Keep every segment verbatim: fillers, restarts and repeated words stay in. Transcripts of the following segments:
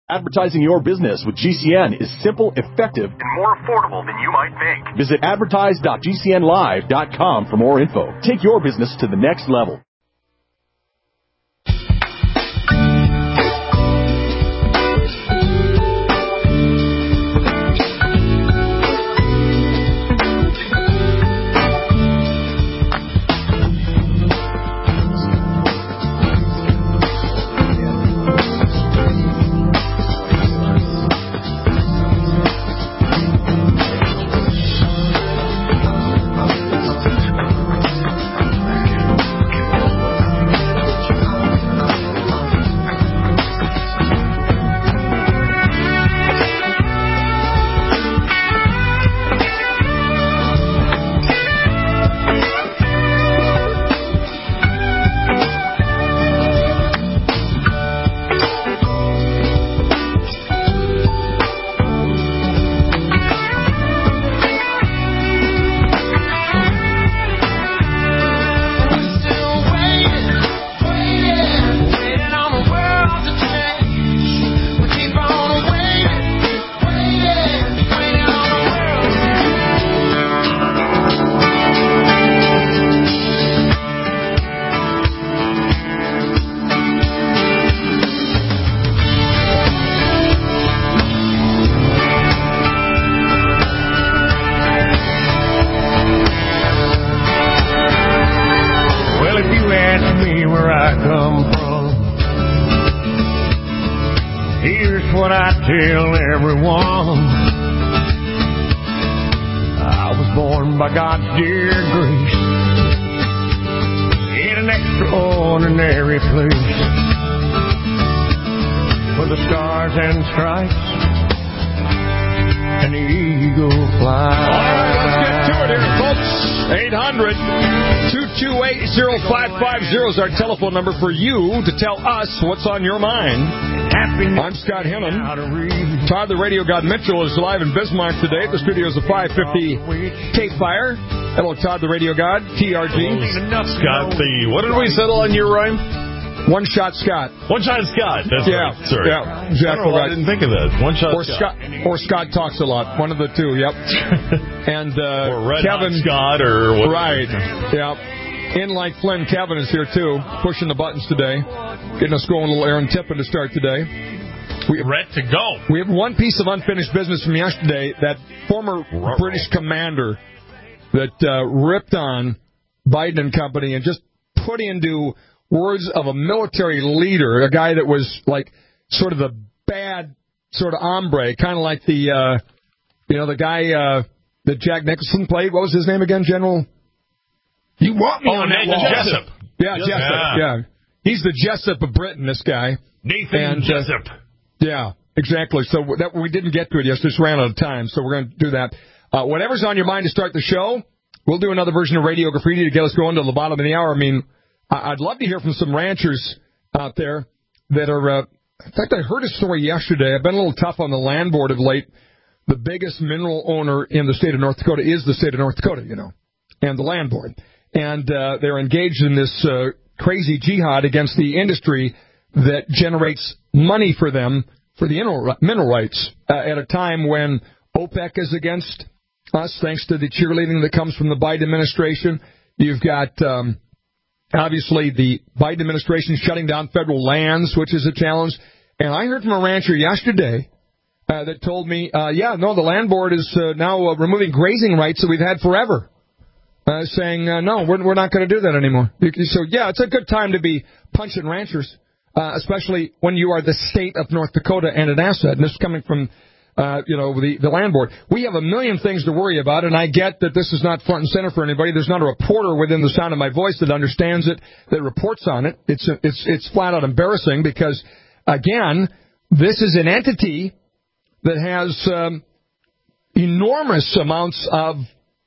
Advertising your business with G C N is simple, effective, and more affordable than you might think. Visit advertise dot g c n live dot com for more info. Take your business to the next level. Tell everyone I was born by God's dear grace in an extraordinary place where the stars and stripes and the eagle flies. All right, let's get to it here, folks. eight hundred, two two eight, oh five five oh is our telephone number for you to tell us what's on your mind. I'm Scott Hennon. Todd the Radio God Mitchell is live in Bismarck today at the studios of five fifty Cape Fire. Hello, Todd the Radio God, T R G. Scott the, what did we settle on your rhyme? One Shot Scott. One Shot Scott, that's yeah, right. Sorry. Yeah, exactly I, right. I didn't think of that. One Shot or Scott. Scott. Or Scott Talks a Lot. One of the two, yep. And uh, or Red Kevin Hot Scott or whatever. Right, yeah. In like Flynn, Kevin is here too, pushing the buttons today, getting us going. A little Aaron Tippin to start today. We ready to go. We have one piece of unfinished business from yesterday. That former Ruh-roh. British commander that uh, ripped on Biden and company and just put into words of a military leader, a guy that was like sort of the bad sort of hombre, kind of like the, uh, you know, the guy uh, that Jack Nicholson played. What was his name again, General? You want me oh, on that Nathan wall. Jessup. Yeah, Jessup. Yeah. yeah. He's the Jessup of Britain, this guy. Nathan and, Jessup. Uh, yeah, exactly. So that we didn't get to it yesterday. Just ran out of time, so we're going to do that. Uh, whatever's on your mind to start the show, we'll do another version of Radio Graffiti to get us going to the bottom of the hour. I mean, I'd love to hear from some ranchers out there that are, uh, in fact, I heard a story yesterday. I've been a little tough on the land board of late. The biggest mineral owner in the state of North Dakota is the state of North Dakota, you know, and the land board. And uh, they're engaged in this uh, crazy jihad against the industry that generates money for them for the mineral rights uh, at a time when OPEC is against us, thanks to the cheerleading that comes from the Biden administration. You've got, um, obviously, the Biden administration shutting down federal lands, which is a challenge. And I heard from a rancher yesterday uh, that told me, uh, yeah, no, the land board is uh, now uh, removing grazing rights that we've had forever. Uh, saying, uh, no, we're, we're not going to do that anymore. So, yeah, it's a good time to be punching ranchers, uh, especially when you are the state of North Dakota and an asset. And this is coming from, uh, you know, the, the land board. We have a million things to worry about, and I get that this is not front and center for anybody. There's not a reporter within the sound of my voice that understands it, that reports on it. It's, it's, it's flat out embarrassing because, again, this is an entity that has um, enormous amounts of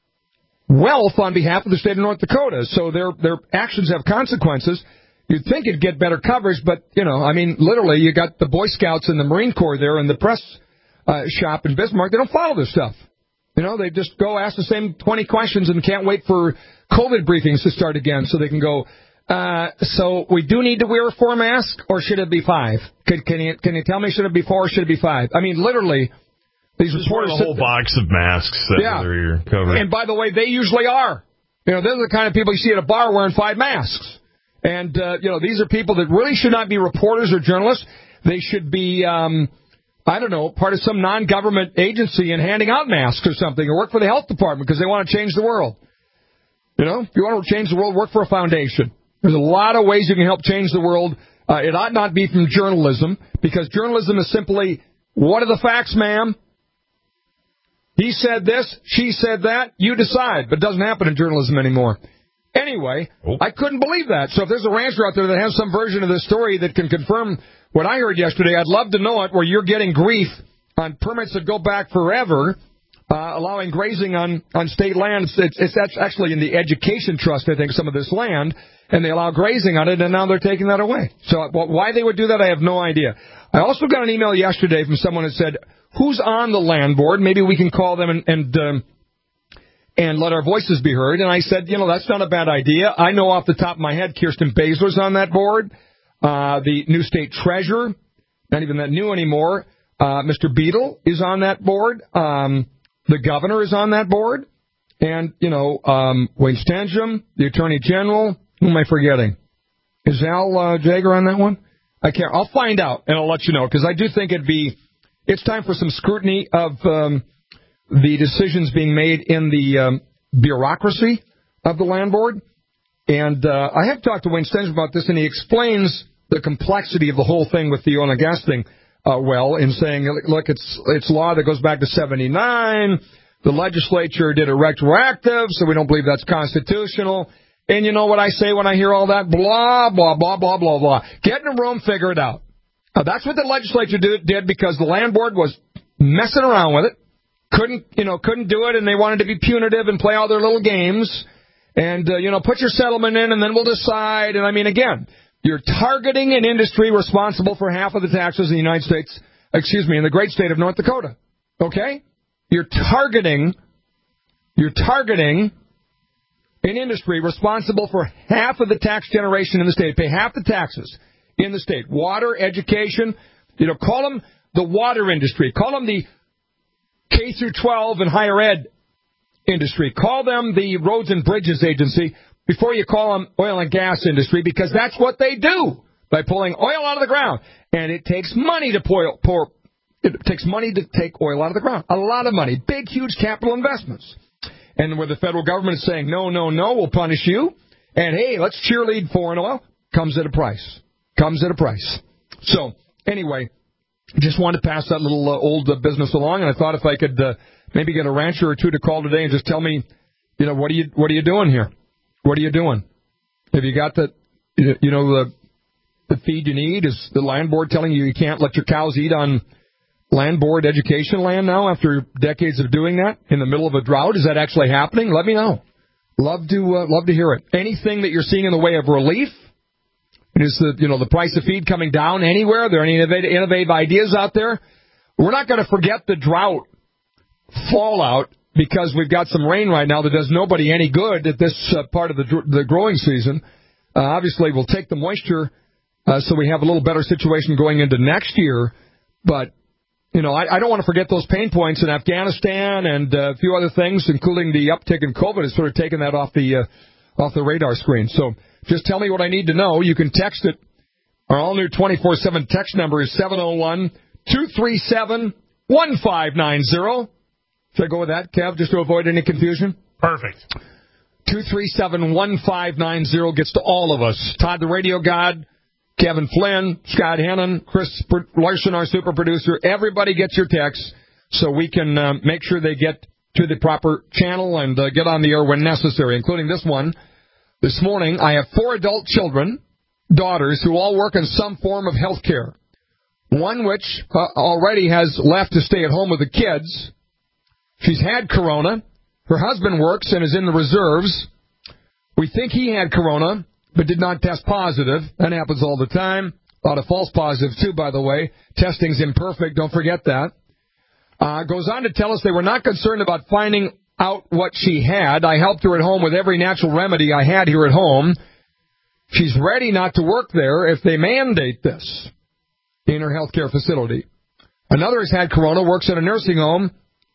wealth on behalf of the state of North Dakota. So their their actions have consequences. You'd think it'd get better coverage, but, you know, I mean, literally, you got the Boy Scouts and the Marine Corps there and the press uh, shop in Bismarck. They don't follow this stuff. You know, they just go ask the same twenty questions and can't wait for COVID briefings to start again so they can go Uh, so we do need to wear four masks, or should it be five? Can, can you can you tell me, should it be four or should it be five? I mean, literally, these Just reporters... a whole box of masks that yeah. you're covering. And by the way, they usually are. You know, they're the kind of people you see at a bar wearing five masks. And, uh, you know, these are people that really should not be reporters or journalists. They should be, um, I don't know, part of some non-government agency and handing out masks or something, or work for the health department because they want to change the world. You know, if you want to change the world, work for a foundation. There's a lot of ways you can help change the world. Uh, it ought not be from journalism, because journalism is simply, what are the facts, ma'am? He said this, she said that, you decide. But it doesn't happen in journalism anymore. Anyway, oh. I couldn't believe that. So if there's a rancher out there that has some version of this story that can confirm what I heard yesterday, I'd love to know it, where you're getting grief on permits that go back forever, uh, allowing grazing on, on state land. It's, it's that's actually in the Education Trust, I think, some of this land, and they allow grazing on it, and now they're taking that away. So why they would do that, I have no idea. I also got an email yesterday from someone that said, who's on the land board? Maybe we can call them and and, um, and let our voices be heard. And I said, you know, that's not a bad idea. I know off the top of my head, Kirsten Baszler's on that board. Uh, the new state treasurer, not even that new anymore. Uh, Mister Beadle is on that board. Um, the governor is on that board. And, you know, um, Wayne Stanjum, the attorney general. Who am I forgetting? Is Al uh, Jaeger on that one? I can't. I'll find out, and I'll let you know, because I do think it'd be, it's time for some scrutiny of um, the decisions being made in the um, bureaucracy of the land board. And uh, I have talked to Wayne Stanjum about this, and he explains the complexity of the whole thing with the oil and gas thing uh, well, in saying, look, it's it's law that goes back to seventy-nine. The legislature did it retroactive, so we don't believe that's constitutional. And you know what I say when I hear all that? Blah, blah, blah, blah, blah, blah. Get in a room, figure it out. Uh, that's what the legislature did, did because the land board was messing around with it. Couldn't, you know, couldn't do it, and they wanted to be punitive and play all their little games. And, uh, you know, put your settlement in, and then we'll decide. And, I mean, again, you're targeting an industry responsible for half of the taxes in the United States, excuse me, in the great state of North Dakota. Okay? You're targeting, you're targeting... an industry responsible for half of the tax generation in the state, pay half the taxes in the state. Water, education, you know, call them the water industry. Call them the K through twelve and higher ed industry. Call them the roads and bridges agency before you call them oil and gas industry, because that's what they do by pulling oil out of the ground. And it takes money to pour, pour it takes money to take oil out of the ground. A lot of money. Big, huge capital investments. And where the federal government is saying, no, no, no, we'll punish you. And, hey, let's cheerlead foreign oil. Comes at a price. Comes at a price. So, anyway, just wanted to pass that little uh, old uh, business along. And I thought if I could uh, maybe get a rancher or two to call today and just tell me, you know, what are you what are you doing here? What are you doing? Have you got the, you know, the, the feed you need? Is the land board telling you you can't let your cows eat on land board education land now after decades of doing that in the middle of a drought? Is that actually happening? Let me know. Love to uh, love to hear it. Anything that you're seeing in the way of relief? Is the you know the price of feed coming down anywhere? Are there any innovative, innovative ideas out there? We're not going to forget the drought fallout because we've got some rain right now that does nobody any good at this uh, part of the the growing season. Uh, obviously, we'll take the moisture uh, so we have a little better situation going into next year, but you know, I, I don't want to forget those pain points in Afghanistan and uh, a few other things, including the uptick in COVID, has sort of taken that off the uh, off the radar screen. So just tell me what I need to know. You can text it. Our all-new twenty-four seven text number is seven oh one, two three seven, one five nine zero. Should I go with that, Kev, just to avoid any confusion? Perfect. two three seven, one five nine zero gets to all of us. Todd, the radio god. Kevin Flynn, Scott Hannon, Chris Larson, our super producer. Everybody gets your texts so we can uh, make sure they get to the proper channel and uh, get on the air when necessary, including this one. This morning, I have four adult children, daughters, who all work in some form of health care. One which uh, already has left to stay at home with the kids. She's had corona. Her husband works and is in the reserves. We think he had corona, but did not test positive. That happens all the time. A lot of false positives, too, by the way. Testing's imperfect. Don't forget that. Uh, goes on to tell us they were not concerned about finding out what she had. I helped her at home with every natural remedy I had here at home. She's ready not to work there if they mandate this in her health care facility. Another has had corona, works at a nursing home.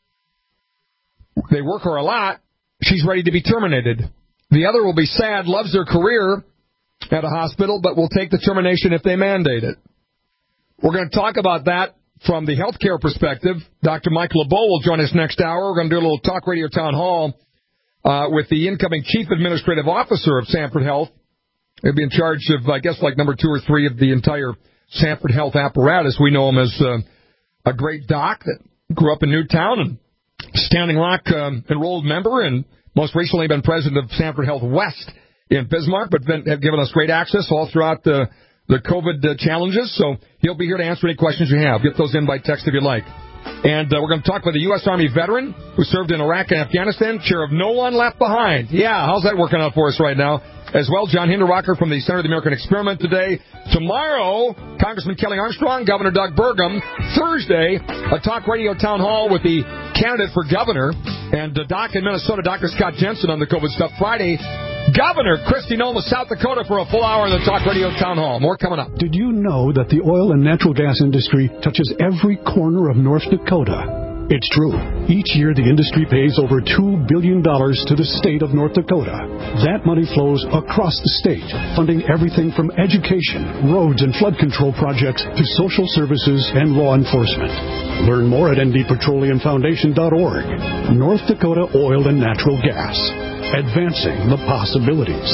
They work her a lot. She's ready to be terminated. The other will be sad, loves their career at a hospital, but will take the termination if they mandate it. We're going to talk about that from the healthcare perspective. Doctor Mike LeBeau will join us next hour. We're going to do a little talk radio town hall uh, with the incoming chief administrative officer of Sanford Health. He'll be in charge of, I guess, like number two or three of the entire Sanford Health apparatus. We know him as uh, a great doc that grew up in Newtown and Standing Rock um, enrolled member, and most recently been president of Sanford Health West in Bismarck, but then have given us great access all throughout the, the COVID uh, challenges. So he'll be here to answer any questions you have. Get those in by text if you like. And uh, we're going to talk with a U S Army veteran who served in Iraq and Afghanistan, chair of No One Left Behind. Yeah, how's that working out for us right now? As well, John Hinderrocker from the Center of the American Experiment today. Tomorrow, Congressman Kelly Armstrong, Governor Doug Burgum. Thursday, a talk radio town hall with the candidate for governor. And uh, Doc in Minnesota, Doctor Scott Jensen on the COVID stuff. Friday, Governor Kristi Noem of South Dakota for a full hour in the talk radio town hall. More coming up. Did you know that the oil and natural gas industry touches every corner of North Dakota? It's true. Each year, the industry pays over two billion dollars to the state of North Dakota. That money flows across the state, funding everything from education, roads, and flood control projects to social services and law enforcement. Learn more at N D Petroleum Foundation dot org. North Dakota Oil and Natural Gas. Advancing the possibilities.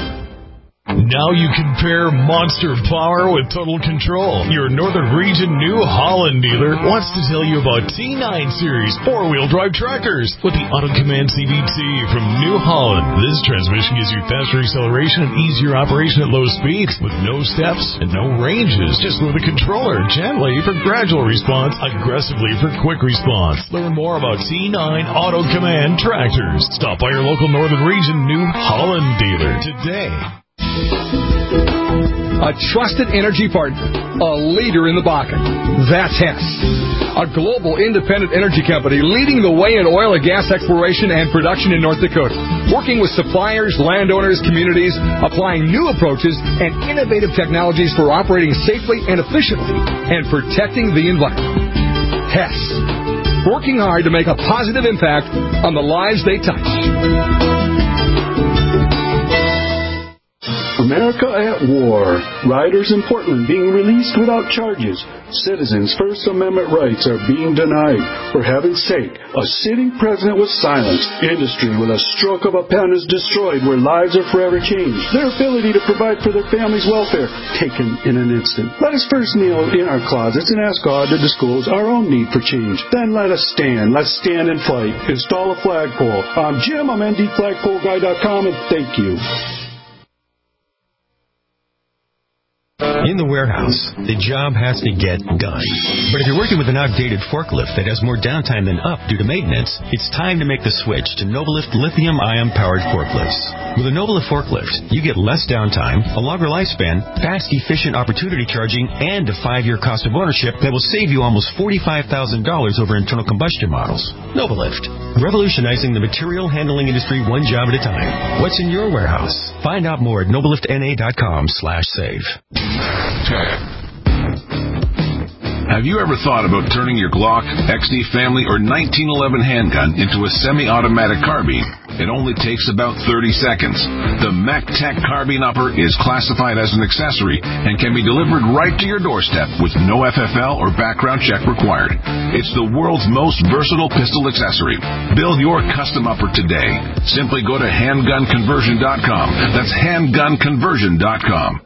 Now you can pair monster power with total control. Your Northern Region New Holland dealer wants to tell you about T nine Series four-wheel drive tractors with the Auto Command C V T from New Holland. This transmission gives you faster acceleration and easier operation at low speeds with no steps and no ranges. Just move the controller gently for gradual response, aggressively for quick response. Learn more about T nine Auto Command tractors. Stop by your local Northern Region New Holland dealer today. A trusted energy partner, a leader in the Bakken. That's Hess, a global independent energy company leading the way in oil and gas exploration and production in North Dakota, working with suppliers, landowners, communities, applying new approaches and innovative technologies for operating safely and efficiently and protecting the environment. Hess, working hard to make a positive impact on the lives they touch. America at war. Riders in Portland being released without charges. Citizens' First Amendment rights are being denied. For heaven's sake, a sitting president was silenced. Industry with a stroke of a pen is destroyed where lives are forever changed. Their ability to provide for their family's welfare taken in an instant. Let us first kneel in our closets and ask God to disclose our own need for change. Then let us stand. Let's stand and fight. Install a flagpole. I'm Jim. I'm N D flagpole guy dot com, and thank you. In the warehouse, the job has to get done. But if you're working with an outdated forklift that has more downtime than up due to maintenance, it's time to make the switch to Novalift lithium-ion powered forklifts. With a Novalift forklift, you get less downtime, a longer lifespan, fast, efficient opportunity charging, and a five-year cost of ownership that will save you almost forty-five thousand dollars over internal combustion models. Novalift, revolutionizing the material handling industry one job at a time. What's in your warehouse? Find out more at novalift N A dot com slash save. Have you ever thought about turning your Glock, X D Family, or nineteen eleven handgun into a semi-automatic carbine? It only takes about thirty seconds. The MacTech Carbine Upper is classified as an accessory and can be delivered right to your doorstep with no F F L or background check required. It's the world's most versatile pistol accessory. Build your custom upper today. Simply go to handgun conversion dot com. That's handgun conversion dot com.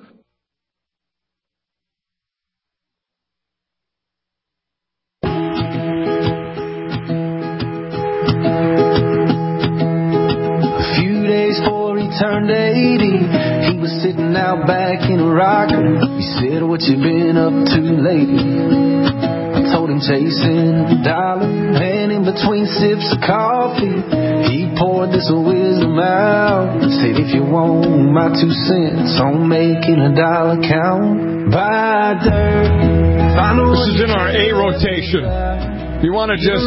Turned eighty, he was sitting out back in a rocker. He said, what you been up to lately? I told him chasing a dollar, and in between sips of coffee, he poured this wisdom out. Said, if you want my two cents on making a dollar count, buy dirt. This is in our A rotation. You want to just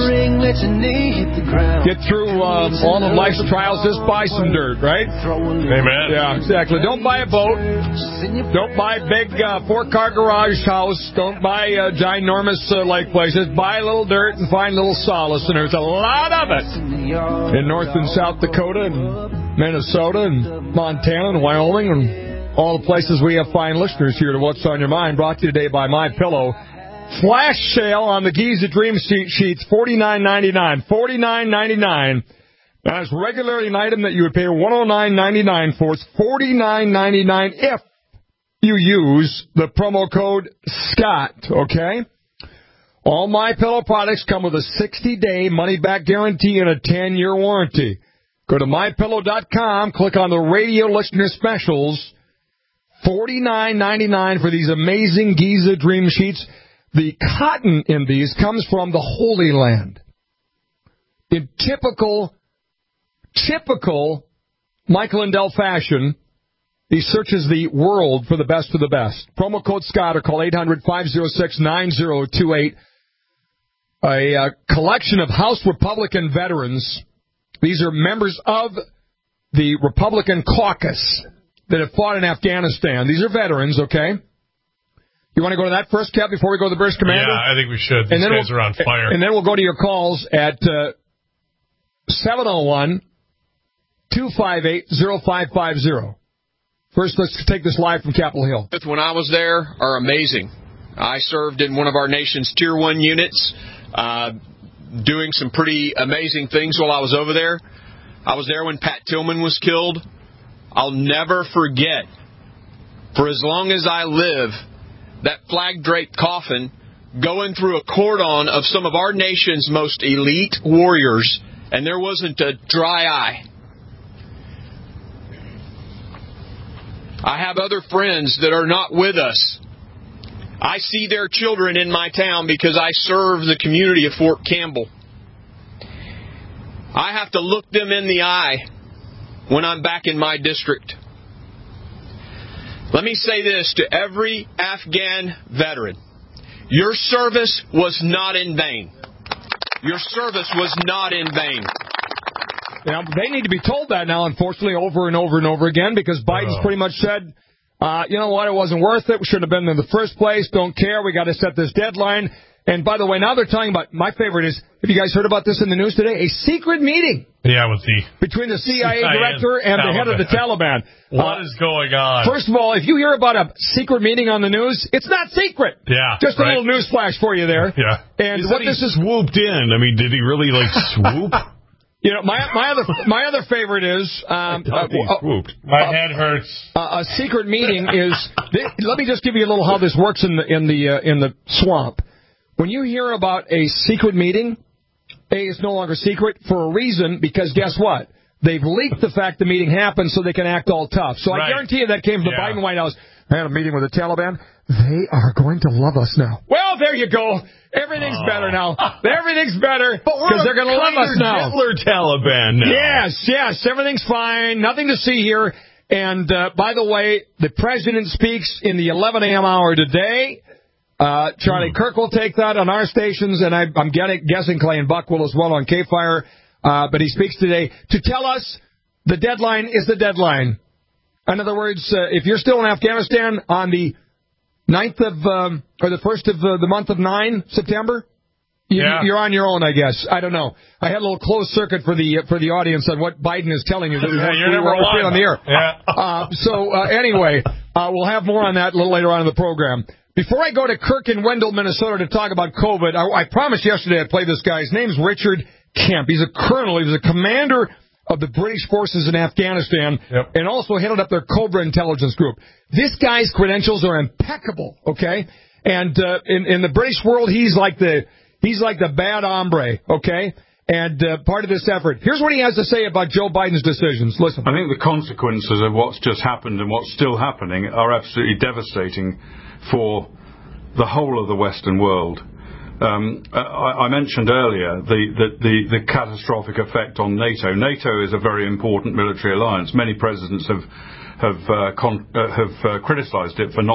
get through uh, all of life's trials, just buy some dirt, right? Amen. Yeah, exactly. Don't buy a boat. Don't buy a big uh, four-car garage house. Don't buy uh, ginormous uh, lake places. Buy a little dirt and find a little solace, and there's a lot of it in North and South Dakota and Minnesota and Montana and Wyoming and all the places we have fine listeners here to What's on Your Mind, brought to you today by MyPillow. Flash sale on the Giza Dream Sheets, forty-nine ninety-nine. forty-nine ninety-nine. Now, it's regularly an item that you would pay one hundred nine ninety-nine for. It's forty-nine ninety-nine if you use the promo code Scott, okay? All MyPillow products come with a sixty-day money-back guarantee and a ten-year warranty. Go to my pillow dot com, click on the radio listener specials. forty-nine ninety-nine for these amazing Giza Dream Sheets. The cotton in these comes from the Holy Land. In typical, typical Michael Lindell fashion, he searches the world for the best of the best. Promo code Scott or call eight hundred, five oh six, nine oh two eight. A uh, collection of House Republican veterans. These are members of the Republican caucus that have fought in Afghanistan. These are veterans, okay? You want to go to that first, Cap, before we go to the British Commander? Yeah, I think we should. These guys we'll, are on fire. And then we'll go to your calls at uh, seven oh one, two five eight, oh five five oh. First, let's take this live from Capitol Hill. When I was there are amazing. I served in one of our nation's Tier one units, uh, doing some pretty amazing things while I was over there. I was there when Pat Tillman was killed. I'll never forget, for as long as I live, that flag-draped coffin going through a cordon of some of our nation's most elite warriors, and there wasn't a dry eye. I have other friends that are not with us. I see their children in my town because I serve the community of Fort Campbell. I have to look them in the eye when I'm back in my district. Let me say this to every Afghan veteran. Your service was not in vain. Your service was not in vain. Now, they need to be told that now, unfortunately, over and over and over again, because Biden's pretty much said, uh, you know what, it wasn't worth it. We shouldn't have been in the first place. Don't care. We got to set this deadline. And by the way, now they're talking about, my favorite is, have you guys heard about this in the news today? A secret meeting. Yeah, with the between the C I A director and Taliban. The head of the Taliban. What uh, is going on? First of all, if you hear about a secret meeting on the news, it's not secret. Yeah, just right. a little news flash for you there. Yeah, and he what said this he is swooped in. I mean, did he really like swoop? You know, my my other my other favorite is um, uh, swooped. My uh, head hurts. Uh, a secret meeting is. They, let me just give you a little how this works in the in the uh, in the swamp. When you hear about a secret meeting, A, it's no longer secret for a reason, because guess what? They've leaked the fact the meeting happened so they can act all tough. So right. I guarantee you that came from yeah. the Biden White House. I had a meeting with the Taliban. They are going to love us now. Well, there you go. Everything's oh. better now. Everything's better because they're going to love us now. Gentler Taliban now. Yes, yes. Everything's fine. Nothing to see here. And, uh, by the way, the president speaks in the eleven a.m. hour today. Uh, Charlie mm. Kirk will take that on our stations, and I, I'm getting, guessing Clay and Buck will as well on K-Fire. Uh, but he speaks today to tell us the deadline is the deadline. In other words, uh, if you're still in Afghanistan on the ninth of, um, or the first of uh, the month of nine, September, you, yeah. you're on your own, I guess. I don't know. I had a little closed circuit for the uh, for the audience on what Biden is telling you that we yeah, want you're we never on the air. Yeah. uh, so uh, anyway, uh, we'll have more on that a little later on in the program. Before I go to Kirk in Wendell, Minnesota, to talk about COVID, I, I promised yesterday I'd play this guy. His name's Richard Kemp. He's a colonel. He was a commander of the British forces in Afghanistan yep. and also headed up their Cobra intelligence group. This guy's credentials are impeccable, okay? And uh, in, in the British world, he's like the he's like the bad hombre, okay? And uh, part of this effort. Here's what he has to say about Joe Biden's decisions. Listen. I think the consequences of what's just happened and what's still happening are absolutely devastating for the whole of the Western world. Um, I, I mentioned earlier the, the, the, the catastrophic effect on NATO. NATO is a very important military alliance. Many presidents have have uh, con, uh, have uh, criticised it for not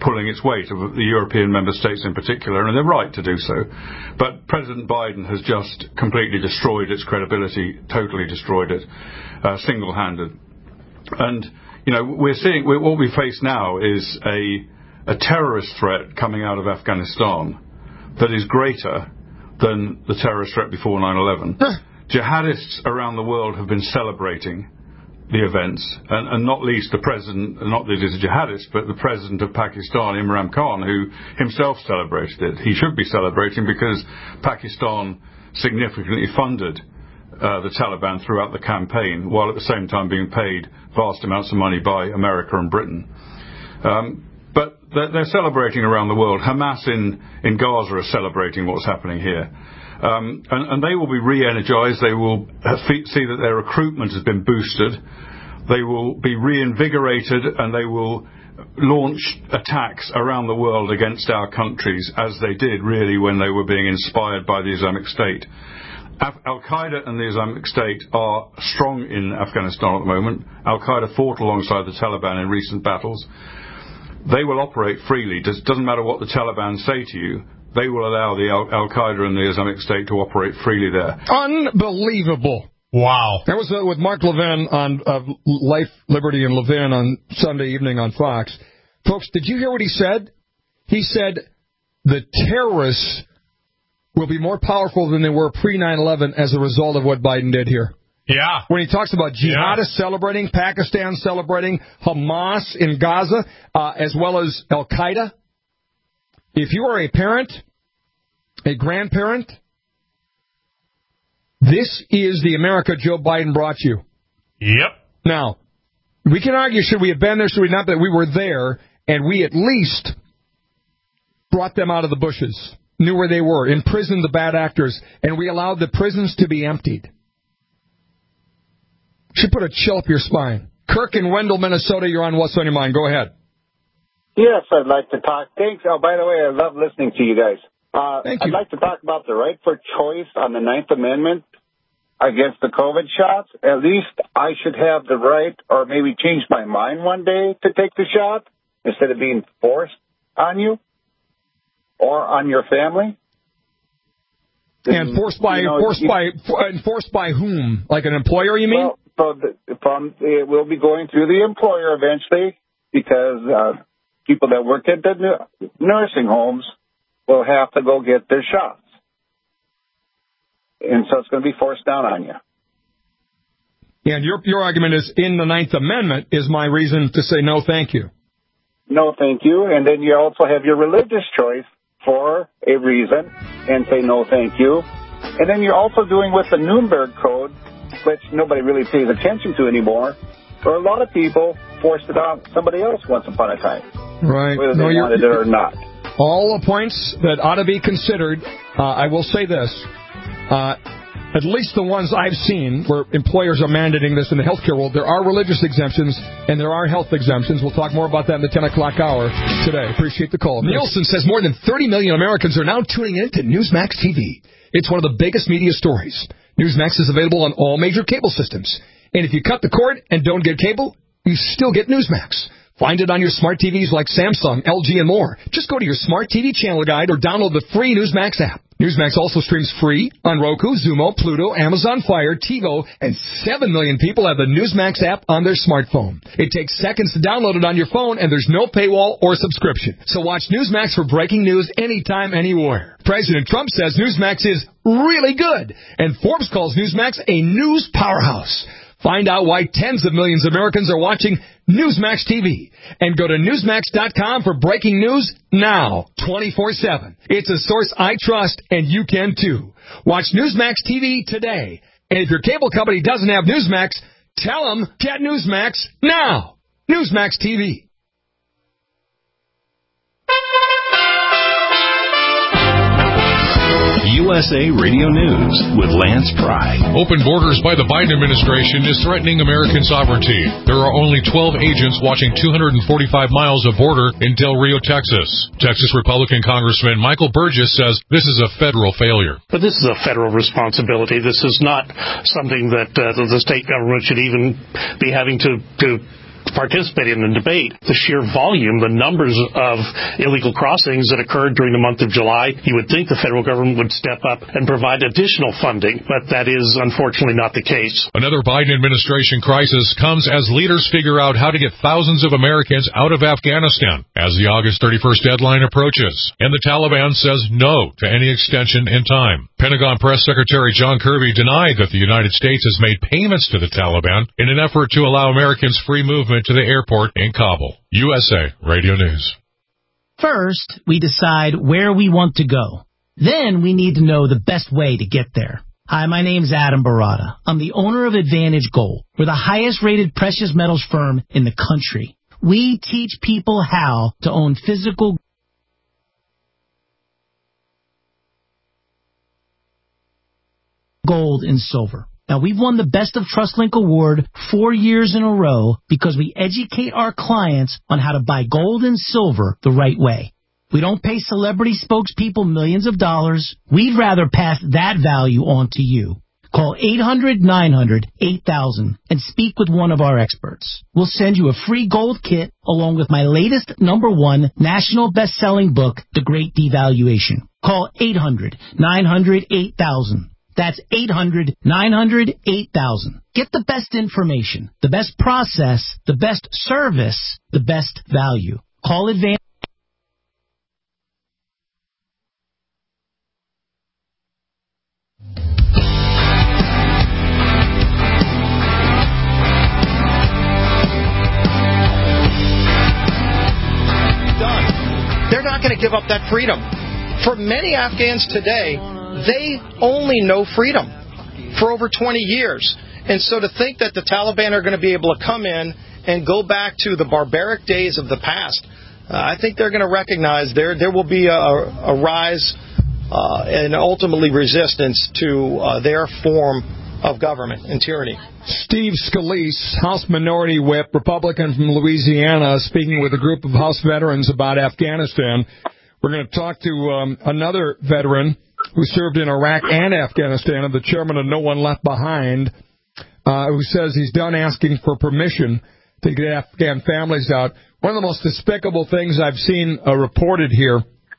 pulling its weight, of the European member states in particular, and they're right to do so. But President Biden has just completely destroyed its credibility, totally destroyed it, uh, single-handed. And, you know, we're seeing, we're, what we face now is a, a terrorist threat coming out of Afghanistan that is greater than the terrorist threat before nine eleven. Jihadists around the world have been celebrating the events, and, and not least the president, not that he's a jihadist, but the president of Pakistan, Imran Khan, who himself celebrated it. He should be celebrating because Pakistan significantly funded uh, the Taliban throughout the campaign, while at the same time being paid vast amounts of money by America and Britain. Um, but they're, they're celebrating around the world. Hamas in, in Gaza are celebrating what's happening here. Um, and, and they will be re-energized. They will see that their recruitment has been boosted. They will be reinvigorated, and they will launch attacks around the world against our countries, as they did really when they were being inspired by the Islamic State. Af- Al-Qaeda and the Islamic State are strong in Afghanistan at the moment. Al-Qaeda fought alongside the Taliban in recent battles. They will operate freely. It doesn't matter what the Taliban say to you. They will allow the Al- Al-Qaeda and the Islamic State to operate freely there. Unbelievable. Wow. That was uh, with Mark Levin on uh, Life, Liberty, and Levin on Sunday evening on Fox. Folks, did you hear what he said? He said the terrorists will be more powerful than they were pre nine eleven as a result of what Biden did here. Yeah. When he talks about jihadists yeah. celebrating, Pakistan celebrating, Hamas in Gaza, uh, as well as Al-Qaeda. If you are a parent, a grandparent, this is the America Joe Biden brought you. Yep. Now, we can argue, should we have been there, should we not, that we were there, and we at least brought them out of the bushes, knew where they were, imprisoned the bad actors, and we allowed the prisons to be emptied. Should put a chill up your spine. Kirk in Wendell, Minnesota, you're on What's on Your Mind. Go ahead. Yes, I'd like to talk. Thanks. Oh, by the way, I love listening to you guys. Uh, Thank you. I'd like to talk about the right for choice on the Ninth Amendment against the COVID shots. At least I should have the right, or maybe change my mind one day to take the shot instead of being forced on you or on your family. And forced by, you know, forced you, by, enforced by whom? Like an employer, you mean? Well, so the, from, it will be going through the employer eventually, because uh, people that work at the nursing homes will have to go get their shots. And so it's going to be forced down on you. And your your argument is, in the Ninth Amendment, is my reason to say no thank you. No thank you. And then you also have your religious choice for a reason and say no thank you. And then you're also doing with the Nuremberg Code, which nobody really pays attention to anymore, where a lot of people forced it on somebody else once upon a time. Right. Whether no, they wanted it or not. All the points that ought to be considered. Uh, I will say this. Uh, at least the ones I've seen where employers are mandating this in the healthcare world, there are religious exemptions and there are health exemptions. We'll talk more about that in the ten o'clock hour today. Appreciate the call. Nielsen says more than thirty million Americans are now tuning in to Newsmax T V. It's one of the biggest media stories. Newsmax is available on all major cable systems. And if you cut the cord and don't get cable, you still get Newsmax. Find it on your smart T Vs like Samsung, L G, and more. Just go to your smart T V channel guide or download the free Newsmax app. Newsmax also streams free on Roku, Zumo, Pluto, Amazon Fire, TiVo, and seven million people have the Newsmax app on their smartphone. It takes seconds to download it on your phone, and there's no paywall or subscription. So watch Newsmax for breaking news anytime, anywhere. President Trump says Newsmax is really good, and Forbes calls Newsmax a news powerhouse. Find out why tens of millions of Americans are watching Newsmax T V. And go to Newsmax dot com for breaking news now, twenty-four seven. It's a source I trust, and you can too. Watch Newsmax T V today. And if your cable company doesn't have Newsmax, tell them get Newsmax now. Newsmax T V. U S A Radio News with Lance Pry. Open borders by the Biden administration is threatening American sovereignty. There are only twelve agents watching two hundred forty-five miles of border in Del Rio, Texas. Texas Republican Congressman Michael Burgess says this is a federal failure. But this is a federal responsibility. This is not something that uh, the state government should even be having to, to participated in the debate. The sheer volume, the numbers of illegal crossings that occurred during the month of July, you would think the federal government would step up and provide additional funding, but that is unfortunately not the case. Another Biden administration crisis comes as leaders figure out how to get thousands of Americans out of Afghanistan as the August thirty-first deadline approaches, and the Taliban says no to any extension in time. Pentagon Press Secretary John Kirby denied that the United States has made payments to the Taliban in an effort to allow Americans free movement to the airport in Kabul. U S A Radio News. First, we decide where we want to go. Then we need to know the best way to get there. Hi, my name's Adam Barada. I'm the owner of Advantage Gold. We're the highest-rated precious metals firm in the country. We teach people how to own physical gold and silver. Now, we've won the Best of TrustLink Award four years in a row because we educate our clients on how to buy gold and silver the right way. We don't pay celebrity spokespeople millions of dollars. We'd rather pass that value on to you. Call eight hundred nine hundred eight thousand and speak with one of our experts. We'll send you a free gold kit along with my latest number one national best-selling book, The Great Devaluation. Call eight hundred nine hundred eight thousand. That's eight hundred nine hundred eight thousand. Get the best information, the best process, the best service, the best value. Call Advantage. They're not going to give up that freedom. For many Afghans today, they only know freedom for over twenty years. And so to think that the Taliban are going to be able to come in and go back to the barbaric days of the past, uh, I think they're going to recognize there there will be a, a rise uh, and ultimately resistance to uh, their form of government and tyranny. Steve Scalise, House Minority Whip, Republican from Louisiana, speaking with a group of House veterans about Afghanistan. We're going to talk to um, another veteran who served in Iraq and Afghanistan, and the chairman of No One Left Behind, uh, who says he's done asking for permission to get Afghan families out. One of the most despicable things I've seen uh, reported here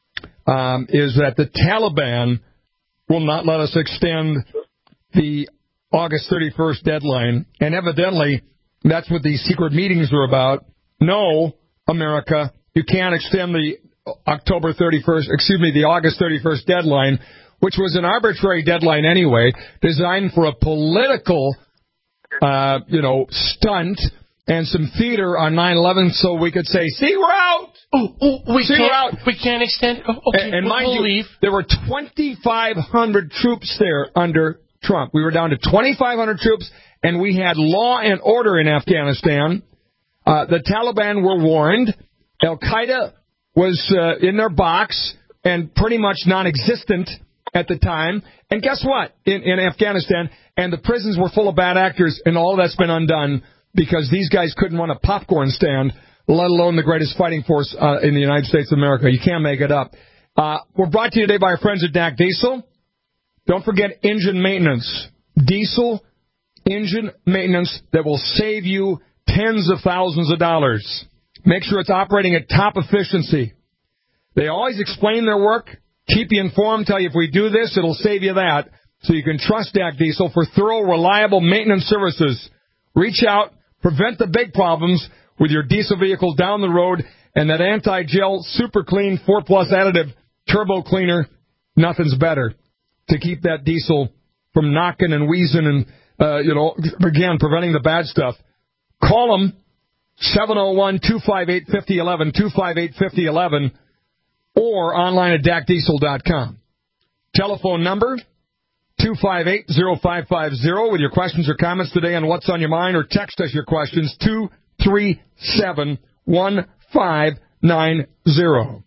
um, is that the Taliban will not let us extend the August thirty-first deadline, and evidently that's what these secret meetings are about. No, America, you can't extend the October thirty-first, excuse me, the August thirty-first deadline, which was an arbitrary deadline anyway, designed for a political, uh, you know, stunt and some theater on nine eleven so we could say, see, we're out! Oh, oh we see, can't, we're out. We can't extend it. Oh, okay, and, and we'll, mind we'll you, leave. There were twenty-five hundred troops there under Trump. We were down to twenty-five hundred troops, and we had law and order in Afghanistan. Uh, the Taliban were warned. Al-Qaeda was uh, in their box and pretty much non-existent at the time. And guess what? In, in Afghanistan, and the prisons were full of bad actors, and all that's been undone because these guys couldn't run a popcorn stand, let alone the greatest fighting force uh, in the United States of America. You can't make it up. Uh, we're brought to you today by our friends at D A C Diesel. Don't forget engine maintenance. Diesel engine maintenance that will save you tens of thousands of dollars. Make sure it's operating at top efficiency. They always explain their work, keep you informed, tell you if we do this, it'll save you that. So you can trust D A C Diesel for thorough, reliable maintenance services. Reach out, prevent the big problems with your diesel vehicle down the road, and that anti-gel Super Clean four plus additive turbo cleaner, nothing's better to keep that diesel from knocking and wheezing and, uh, you know, again, preventing the bad stuff. Call them, seven oh one, two five eight, five oh one one, two five eight, five oh one one, or online at D A C diesel dot com. Telephone number, two five eight, oh five five oh, with your questions or comments today on What's on Your Mind, or text us your questions, two three seven, one five nine zero.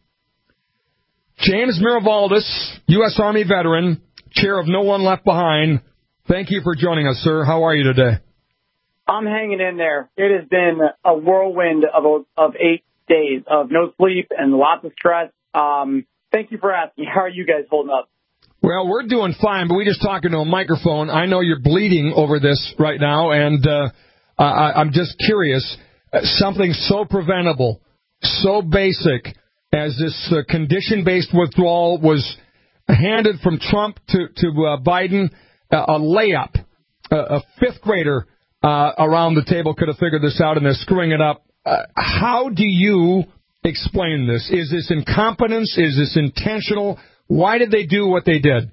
James Miravaldis, U S Army veteran, chair of No One Left Behind. Thank you for joining us, sir. How are you today? I'm hanging in there. It has been a whirlwind of of eight days of no sleep and lots of stress. Um, thank you for asking. How are you guys holding up? Well, we're doing fine, but we just talking to a microphone. I know you're bleeding over this right now, and uh, I, I'm just curious. something so preventable, so basic as this uh, condition-based withdrawal was handed from Trump to, to uh, Biden, uh, a layup. Uh, a fifth grader uh, around the table could have figured this out, and they're screwing it up. Uh, how do you explain this? Is this incompetence? Is this intentional? Why did they do what they did?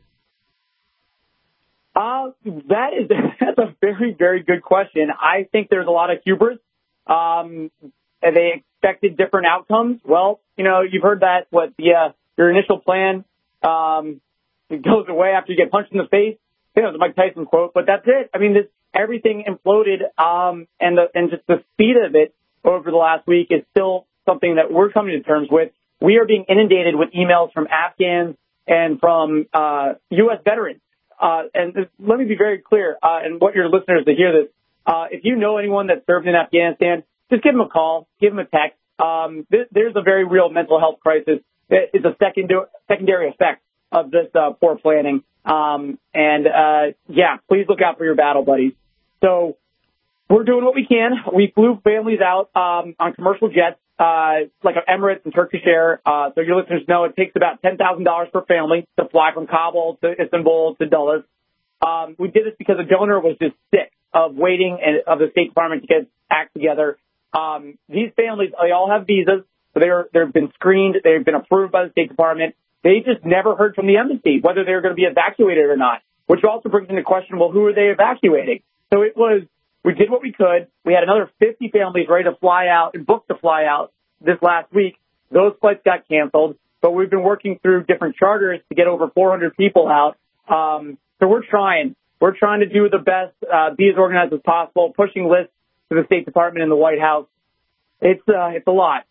Uh, that is that's a very, very good question. I think there's a lot of hubris. Um, they expected different outcomes. Well, you know, you've heard that what the uh, your initial plan um, it goes away after you get punched in the face. I think it was a Mike Tyson quote, but that's it. I mean, this, everything imploded, um, and the, and just the speed of it over the last week is still something that we're coming to terms with. We are being inundated with emails from Afghans and from uh, U S veterans. Uh, and this, let me be very clear, uh, and want your listeners to hear this. Uh, if you know anyone that served in Afghanistan, just give them a call, give them a text. Um, th- there's a very real mental health crisis. It's a secondary secondary effect of this uh, poor planning. Um, and uh, yeah, please look out for your battle buddies. So we're doing what we can. We flew families out um, on commercial jets, uh, like Emirates and Turkish Air. Uh, so your listeners know it takes about ten thousand dollars per family to fly from Kabul to Istanbul to Dulles. Um, we did this because a donor was just sick of waiting and of the State Department to get its act together. Um, these families, they all have visas. So they're, they've been screened. They've been approved by the State Department. They just never heard from the embassy whether they were going to be evacuated or not, which also brings into question, well, who are they evacuating? So it was, we did what we could. We had another fifty families ready to fly out and booked to fly out this last week. Those flights got canceled, but we've been working through different charters to get over four hundred people out. Um, so we're trying. We're trying to do the best, uh, be as organized as possible, pushing lists to the State Department and the White House. It's, uh, it's a lot.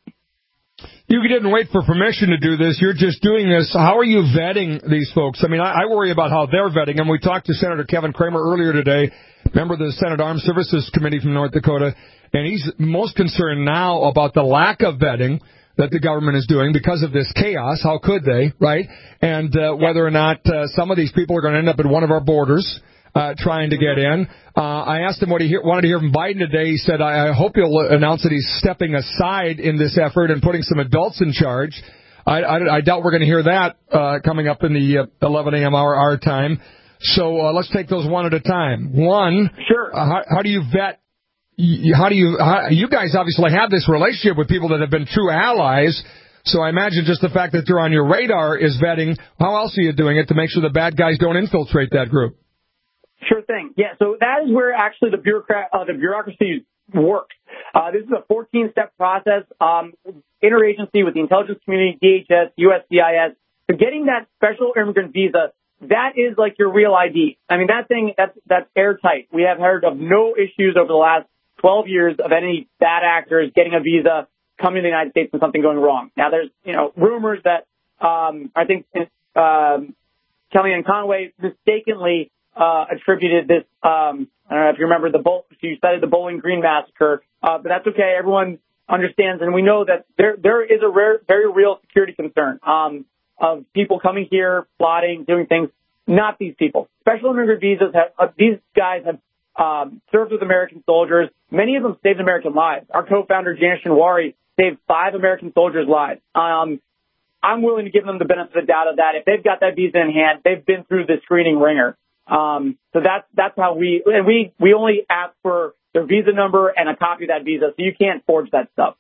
You didn't wait for permission to do this. You're just doing this. How are you vetting these folks? I mean, I, I worry about how they're vetting them. We talked to Senator Kevin Cramer earlier today, member of the Senate Armed Services Committee from North Dakota, and he's most concerned now about the lack of vetting that the government is doing because of this chaos. How could they, right? And uh, whether or not uh, some of these people are going to end up at one of our borders uh, trying to get in. Uh, I asked him what he hear, wanted to hear from Biden today. He said, I, I hope he'll announce that he's stepping aside in this effort and putting some adults in charge. I, I, I doubt we're going to hear that uh, coming up in the uh, eleven a.m. hour our time. So uh, let's take those one at a time. One, sure. Uh, how, how do you vet? How do you? How, you guys obviously have this relationship with people that have been true allies. So I imagine just the fact that you're on your radar is vetting. How else are you doing it to make sure the bad guys don't infiltrate that group? Sure thing. Yeah, so that is where actually the bureaucrat, uh, the bureaucracy works. Uh, this is a fourteen-step process, um, interagency with the intelligence community, D H S, U S C I S. So getting that special immigrant visa, that is like your real I D. I mean, that thing, that's, that's airtight. We have heard of no issues over the last twelve years of any bad actors getting a visa, coming to the United States and something going wrong. Now, there's, you know, rumors that, um, I think, um, Kellyanne Conway mistakenly Uh, attributed this, um, I don't know if you remember the, Bo- she cited the Bowling Green massacre, uh, but that's okay. Everyone understands, and we know that there there is a rare, very real security concern um, of people coming here, plotting, doing things. Not these people. Special immigrant visas have, uh, these guys have um, served with American soldiers. Many of them saved American lives. Our co-founder, Janice Shinwari, saved five American soldiers' lives. Um, I'm willing to give them the benefit of the doubt of that. If they've got that visa in hand, they've been through the screening ringer. Um, so that's, that's how we, and we, we only ask for their visa number and a copy of that visa. So you can't forge that stuff.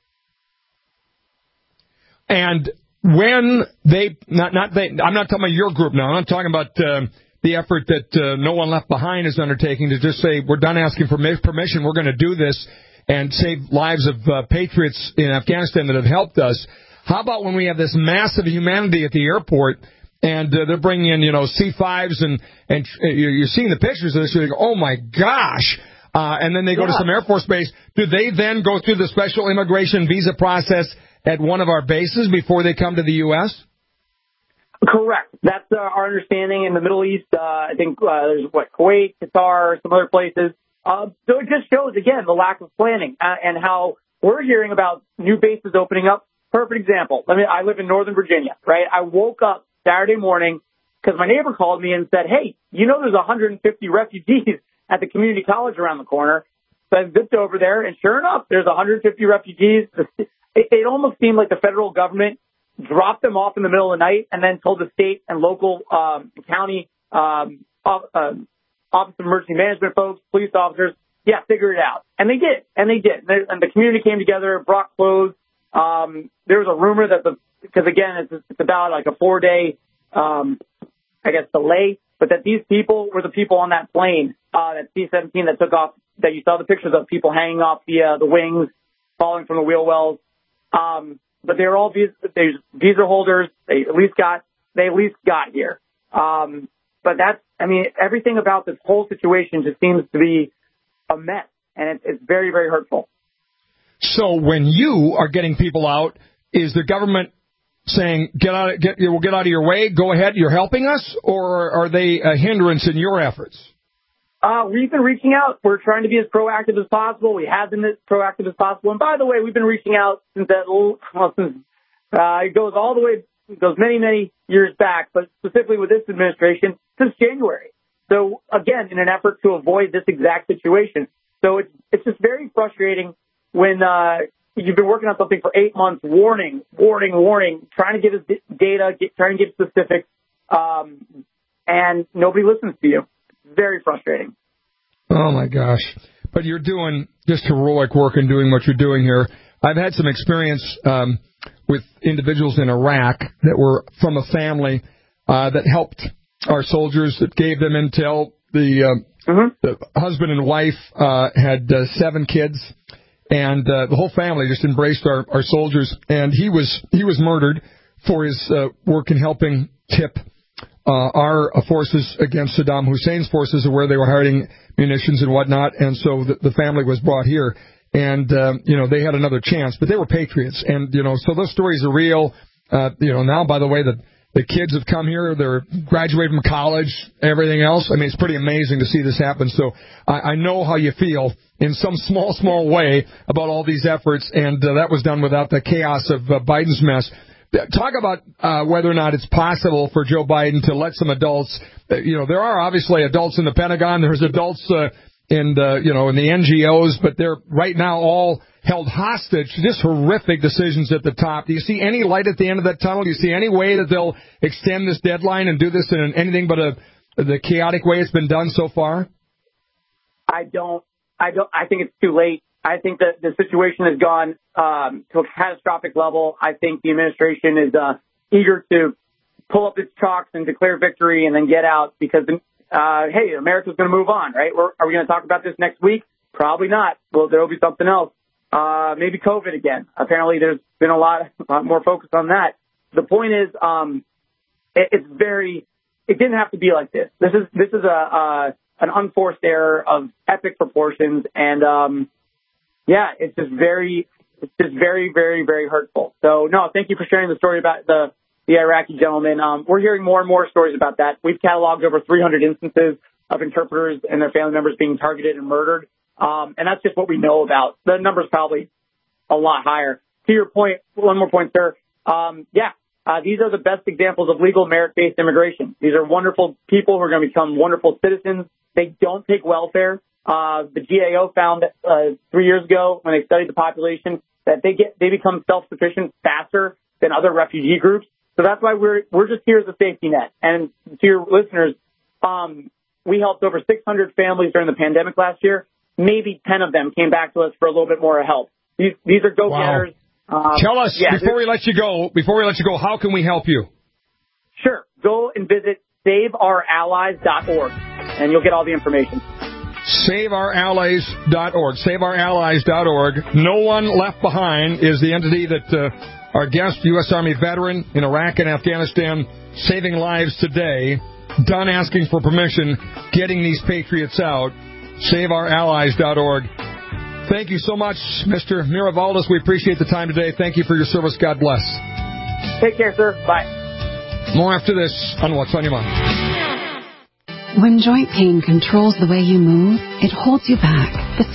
And when they, not, not they, I'm not talking about your group now. I'm talking about, uh, the effort that, uh, No One Left Behind is undertaking to just say, we're done asking for permission. We're going to do this and save lives of, uh, patriots in Afghanistan that have helped us. How about when we have this massive humanity at the airport? And uh, they're bringing in, you know, C fives, and, and you're seeing the pictures of this. You're like, oh, my gosh. Uh, and then they go yeah. to some Air Force base. Do they then go through the special immigration visa process at one of our bases before they come to the U S? Correct. That's uh, our understanding in the Middle East. Uh, I think uh, there's, what, Kuwait, Qatar, some other places. Uh, so it just shows, again, the lack of planning uh, and how we're hearing about new bases opening up. Perfect example. I mean, I live in Northern Virginia, right? I woke up Saturday morning because my neighbor called me and said, hey, you know there's one hundred fifty refugees at the community college around the corner. So I zipped over there, and sure enough, there's one hundred fifty refugees. It, it almost seemed like the federal government dropped them off in the middle of the night and then told the state and local um, county um, uh, Office of Emergency Management folks, police officers, yeah, figure it out. And they did, and they did. And the community came together, brought clothes. Um, there was a rumor that the, because again, it's, it's about like a four-day, um, I guess, delay, but that these people were the people on that plane, uh, that C seventeen that took off, that you saw the pictures of people hanging off the uh, the wings, falling from the wheel wells. Um, but they were all visa, they, visa holders. They at least got they at least got here. Um, but that's, I mean, everything about this whole situation just seems to be a mess, and it's, it's very, very hurtful. So when you are getting people out, is the government saying, get out, get, we'll get out of your way, go ahead, you're helping us, or are they a hindrance in your efforts? Uh, we've been reaching out. We're trying to be as proactive as possible. We have been as proactive as possible. And by the way, we've been reaching out since that, well, since, uh, it goes all the way, it goes many, many years back, but specifically with this administration, since January. So again, in an effort to avoid this exact situation. So it's, it's just very frustrating when, uh, you've been working on something for eight months, warning, warning, warning, trying to give us data, get, trying to give specifics, um, and nobody listens to you. Very frustrating. Oh, my gosh. But you're doing just heroic work in doing what you're doing here. I've had some experience um, with individuals in Iraq that were from a family uh, that helped our soldiers, that gave them intel. The, uh, mm-hmm. the husband and wife uh, had uh, seven kids, and uh, the whole family just embraced our, our soldiers. And he was he was murdered for his uh, work in helping tip Uh, our uh, forces against Saddam Hussein's forces, where they were hiding munitions and whatnot, and so the, the family was brought here, and um, you know, they had another chance, but they were patriots, and you know, so those stories are real. Uh, you know, now by the way, the the kids have come here, they're graduating from college, everything else. I mean, it's pretty amazing to see this happen. So I, I know how you feel in some small, small way about all these efforts, and uh, that was done without the chaos of uh, Biden's mess. Talk about uh, whether or not it's possible for Joe Biden to let some adults, uh, you know, there are obviously adults in the Pentagon. There's adults uh, in the, you know, in the N G Os, but they're right now all held hostage. Just horrific decisions at the top. Do you see any light at the end of that tunnel? Do you see any way that they'll extend this deadline and do this in an, anything but a the chaotic way it's been done so far? I don't. I don't. I think it's too late. I think that the situation has gone um, to a catastrophic level. I think the administration is uh, eager to pull up its chalks and declare victory and then get out because, uh, hey, America's going to move on, right? We're, are we going to talk about this next week? Probably not. Well, there will be something else. Uh, maybe COVID again. Apparently there's been a lot, a lot more focus on that. The point is, um, it, it's very, it didn't have to be like this. This is, this is a, uh, an unforced error of epic proportions. And, um, yeah, it's just very, it's just very, very, very hurtful. So, no, thank you for sharing the story about the, the Iraqi gentleman. Um, we're hearing more and more stories about that. We've cataloged over three hundred instances of interpreters and their family members being targeted and murdered. Um, and that's just what we know about. The number's probably a lot higher. To your point, one more point, sir. Um, yeah, uh, these are the best examples of legal merit-based immigration. These are wonderful people who are going to become wonderful citizens. They don't take welfare. Uh, the G A O found that, uh, three years ago when they studied the population that they get, they become self-sufficient faster than other refugee groups. So that's why we're, we're just here as a safety net. And to your listeners, um, we helped over six hundred families during the pandemic last year. Maybe ten of them came back to us for a little bit more help. These, these are go-getters. Wow. Um, Tell us, yeah, before we let you go, before we let you go, how can we help you? Sure. Go and visit save our allies dot org, and you'll get all the information. save our allies dot org. save our allies dot org. No One Left Behind is the entity that uh, our guest, U S Army veteran in Iraq and Afghanistan, saving lives today, done asking for permission, getting these patriots out. save our allies dot org. Thank you so much, Mister Miravaldes. We appreciate the time today. Thank you for your service. God bless. Take care, sir. Bye. More after this on What's on Your Mind. When joint pain controls the way you move, it holds you back. The Sanford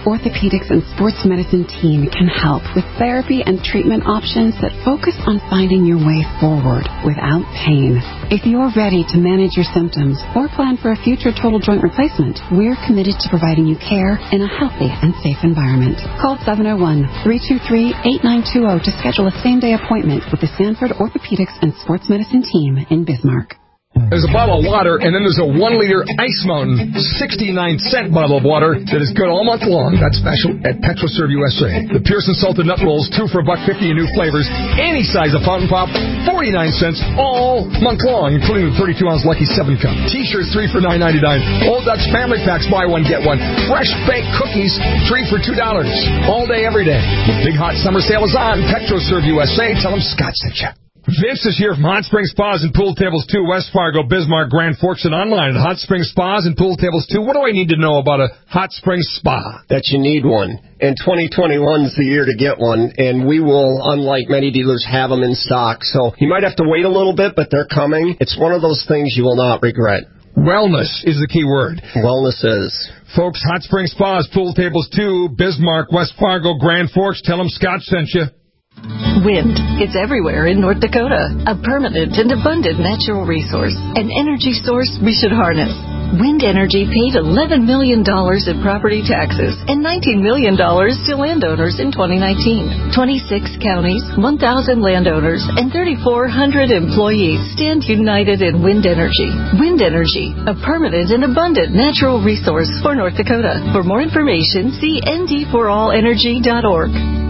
Orthopedics and Sports Medicine team can help with therapy and treatment options that focus on finding your way forward without pain. If you're ready to manage your symptoms or plan for a future total joint replacement, we're committed to providing you care in a healthy and safe environment. Call seven oh one, three two three, eight nine two zero to schedule a same-day appointment with the Sanford Orthopedics and Sports Medicine team in Bismarck. There's a bottle of water, and then there's a one-liter Ice Mountain sixty-nine cent bottle of water that is good all month long. That's special at PetroServe U S A. The Pearson Salted Nut Rolls, two for a buck fifty in new flavors. Any size of fountain pop, forty-nine cents all month long, including the thirty-two ounce Lucky seven cup. T-shirts, three for nine ninety-nine. Old Dutch family packs, buy one, get one. Fresh baked cookies, three for two dollars. All day, every day. Big hot summer sale is on. PetroServe U S A. Tell them Scott sent you. Vince is here from Hot Springs Spas and Pool Tables two, West Fargo, Bismarck, Grand Forks, and online at Hot Springs Spas and Pool Tables two. What do I need to know about a Hot Springs Spa? That you need one. And twenty twenty-one is the year to get one, and we will, unlike many dealers, have them in stock. So you might have to wait a little bit, but they're coming. It's one of those things you will not regret. Wellness is the key word. Wellness is. Folks, Hot Springs Spas, Pool Tables two, Bismarck, West Fargo, Grand Forks. Tell them Scott sent you. Wind. It's everywhere in North Dakota. A permanent and abundant natural resource. An energy source we should harness. Wind Energy paid eleven million dollars in property taxes and nineteen million dollars to landowners in twenty nineteen. twenty-six counties, one thousand landowners, and three thousand four hundred employees stand united in Wind Energy. Wind Energy, a permanent and abundant natural resource for North Dakota. For more information, see N D for all energy dot org.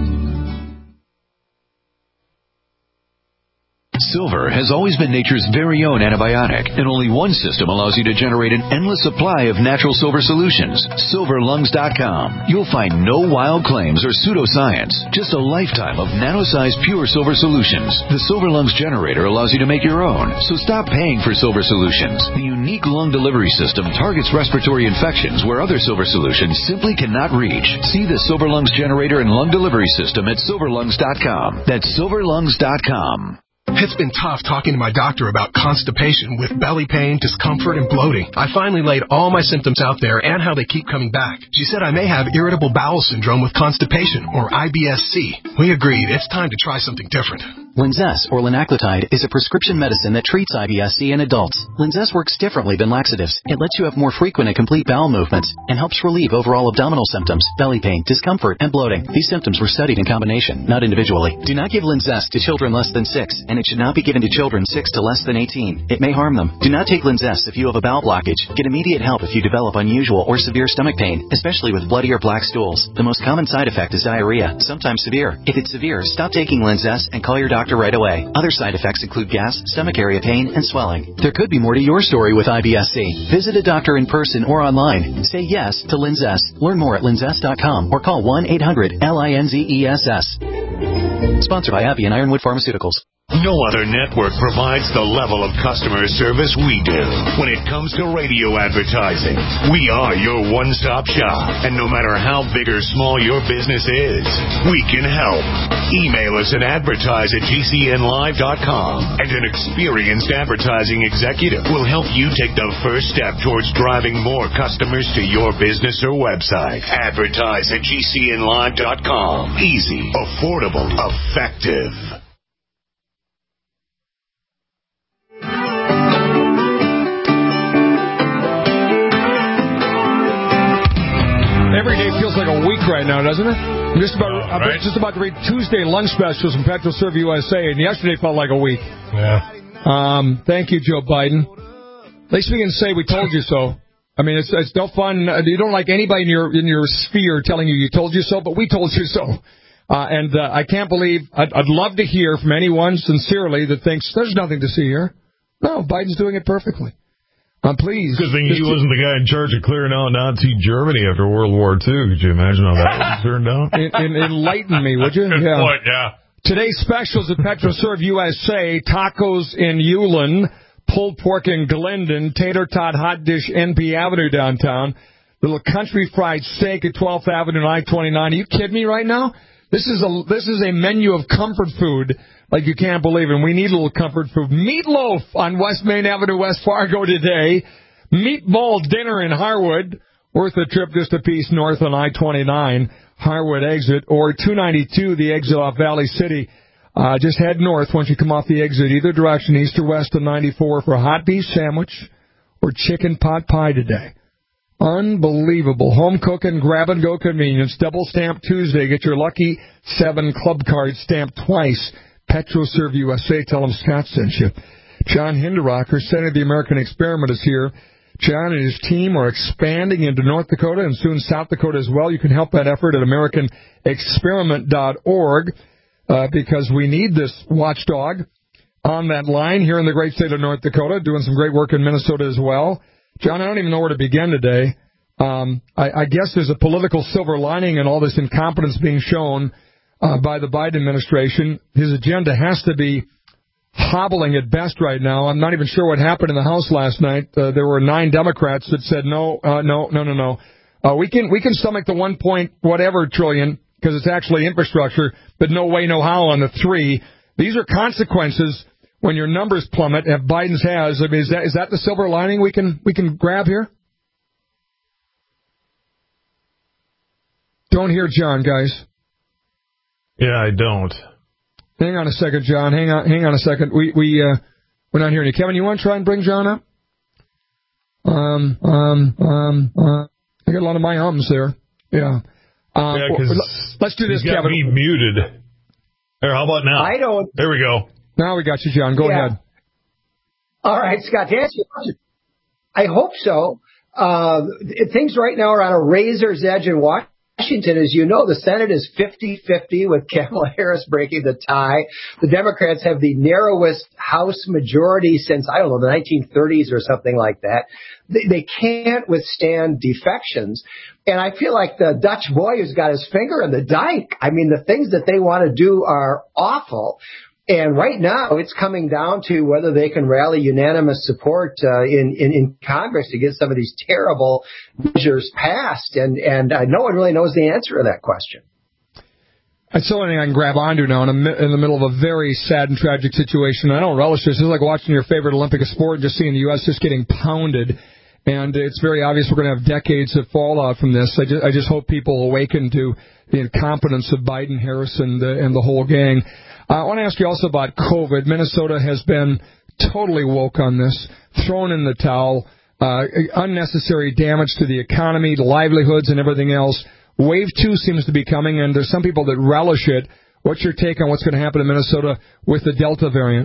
Silver has always been nature's very own antibiotic, and only one system allows you to generate an endless supply of natural silver solutions. silver lungs dot com. You'll find no wild claims or pseudoscience, just a lifetime of nano-sized pure silver solutions. The Silver Lungs generator allows you to make your own, so stop paying for silver solutions. The unique lung delivery system targets respiratory infections where other silver solutions simply cannot reach. See the Silver Lungs generator and lung delivery system at silver lungs dot com. That's silver lungs dot com. It's been tough talking to my doctor about constipation with belly pain, discomfort, and bloating. I finally laid all my symptoms out there and how they keep coming back. She said I may have irritable bowel syndrome with constipation, or I B S C. We agreed it's time to try something different. Linzess, or linaclotide, is a prescription medicine that treats I B S C in adults. Linzess works differently than laxatives. It lets you have more frequent and complete bowel movements and helps relieve overall abdominal symptoms, belly pain, discomfort, and bloating. These symptoms were studied in combination, not individually. Do not give Linzess to children less than six, and it should not be given to children six to less than eighteen. It may harm them. Do not take Linzess if you have a bowel blockage. Get immediate help if you develop unusual or severe stomach pain, especially with bloody or black stools. The most common side effect is diarrhea, sometimes severe. If it's severe, stop taking Linzess and call your doctor right away. Other side effects include gas, stomach area pain, and swelling. There could be more to your story with I B S C. Visit a doctor in person or online. Say yes to Linzess. Learn more at linzess dot com or call one eight hundred L I N Z E S S. Sponsored by Abbey and Ironwood Pharmaceuticals. No other network provides the level of customer service we do. When it comes to radio advertising, we are your one-stop shop. And no matter how big or small your business is, we can help. Email us at advertise at G C N live dot com, and an experienced advertising executive will help you take the first step towards driving more customers to your business or website. Advertise at G C N live dot com. Easy, affordable, effective. Every day feels like a week right now, doesn't it? I'm just about, oh, I'm right? just about to read Tuesday lunch specials from PetroServe U S A, and yesterday felt like a week. Yeah. Um, thank you, Joe Biden. At least we can say we told you so. I mean, it's it's no fun. You don't like anybody in your in your sphere telling you you told you so, but we told you so. Uh, and uh, I can't believe, I'd, I'd love to hear from anyone sincerely that thinks there's nothing to see here. No, Biden's doing it perfectly. I'm pleased. Good thing he wasn't the guy in charge of clearing out Nazi Germany after World War Two. Could you imagine how that turned out? In, in, enlighten me, would you? Good Yeah. point, yeah. Today's specials at PetroServe U S A, tacos in Ulen, pulled pork in Glendon, tater tot hot dish N P Avenue downtown, little country fried steak at twelfth Avenue and I twenty-nine. Are you kidding me right now? This is a this is a menu of comfort food like you can't believe, and we need a little comfort food. Meatloaf on West Main Avenue, West Fargo today. Meatball dinner in Harwood. Worth a trip just a piece north on I twenty-nine, Harwood exit, or two ninety-two, the exit off Valley City. Uh, just head north once you come off the exit, either direction, east or west of ninety-four, for a hot beef sandwich or chicken pot pie today. Unbelievable. Home cooking, grab-and-go convenience. Double Stamp Tuesday. Get your lucky seven club cards stamped twice. PetroServe U S A. Tell them Scott sent you. John Hinderocker, Center of the American Experiment, is here. John and his team are expanding into North Dakota and soon South Dakota as well. You can help that effort at american experiment dot org uh, because we need this watchdog on that line here in the great state of North Dakota, doing some great work in Minnesota as well. John, I don't even know where to begin today. Um, I, I guess there's a political silver lining in all this incompetence being shown uh, by the Biden administration. His agenda has to be hobbling at best right now. I'm not even sure what happened in the House last night. Uh, there were nine Democrats that said no, uh, no, no, no, no. Uh, we can we can stomach the one point whatever trillion because it's actually infrastructure, but no way, no how on the three. These are consequences when your numbers plummet. If Biden's has, I mean, is that is that the silver lining we can we can grab here? Don't hear John, guys. Yeah, I don't. Hang on a second, John. Hang on, hang on a second. We we uh, we're not hearing you. Kevin, you want to try and bring John up? Um um um. Uh, I got a lot of my ums there. Yeah. Um, yeah, because let's do this, he's got Kevin. me muted. There, how about now? I don't. There we go. Now we got you, John. Go yeah. ahead. All right, Scott. To answer your question, I hope so. Uh, things right now are on a razor's edge in Washington. Washington, as you know, the Senate is fifty-fifty with Kamala Harris breaking the tie. The Democrats have the narrowest House majority since, I don't know, the nineteen thirties or something like that. They, they can't withstand defections. And I feel like the Dutch boy who's got his finger in the dike. I mean, the things that they want to do are awful. And right now, it's coming down to whether they can rally unanimous support uh, in, in, in Congress to get some of these terrible measures passed. And, and uh, no one really knows the answer to that question. That's the only thing I can grab onto now in, a, in the middle of a very sad and tragic situation. I don't relish this. It's like watching your favorite Olympic sport and just seeing the U S just getting pounded. And it's very obvious we're going to have decades of fallout from this. I just, I just hope people awaken to the incompetence of Biden, Harris, and the, and the whole gang. Uh, I want to ask you also about COVID. Minnesota has been totally woke on this, thrown in the towel, uh, unnecessary damage to the economy, the livelihoods, and everything else. Wave two seems to be coming, and there's some people that relish it. What's your take on what's going to happen in Minnesota with the Delta variant?